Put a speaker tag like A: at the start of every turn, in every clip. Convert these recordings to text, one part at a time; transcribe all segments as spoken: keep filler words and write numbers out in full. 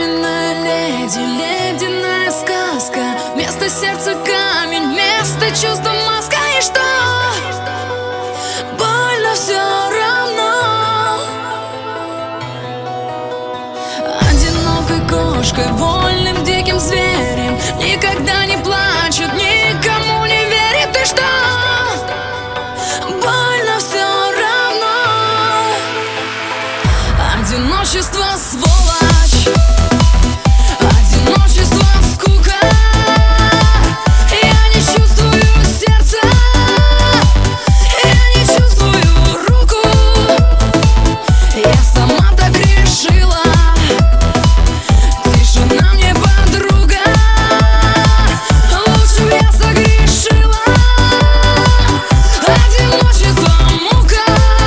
A: Каменная леди, ледяная сказка. Вместо сердца камень, вместо чувства маска. И что? Больно все равно. Одинокой кошкой, вольным диким зверем, никогда не плачет, никому не верит. И что? Больно все равно. Одиночество сволочь, одиночество скука. Я не чувствую сердца, я не чувствую руку. Я сама так решила. Тишина мне подруга, лучше б я согрешила. Одиночество мука.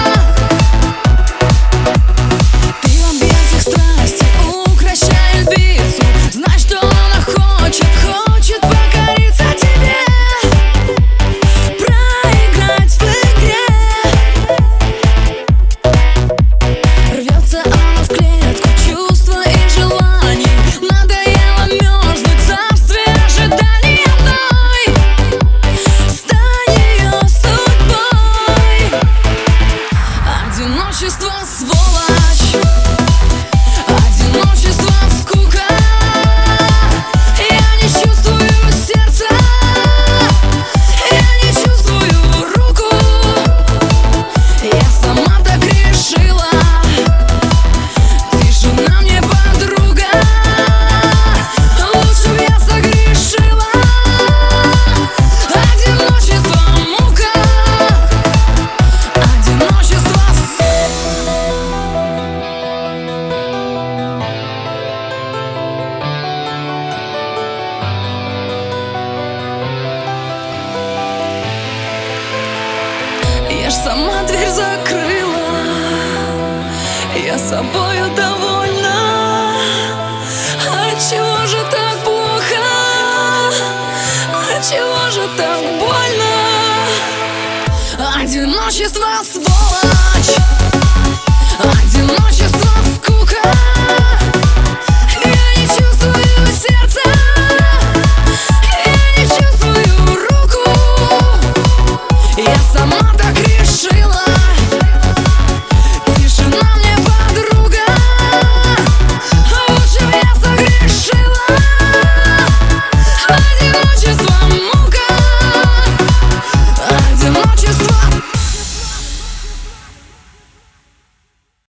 A: Ты в объятиях страсти укращает бицу. Знай, что она хочет, хочет покориться тебе, проиграть в игре. Рвется она в клетку чувства и желаний. Надоело мерзнуть в царстве ожиданий одной. Стань ее судьбой. Одиночество сволочь, одиночество скука. Я не чувствую сердца, я не чувствую руку. Я сама так решила. Тишина мне подруга, лучше б я согрешила. Одиночество мука. Одиночество. Я ж сама дверь закрыла, я собою довольна. Отчего же так плохо? Отчего же так больно? Одиночество сволочь.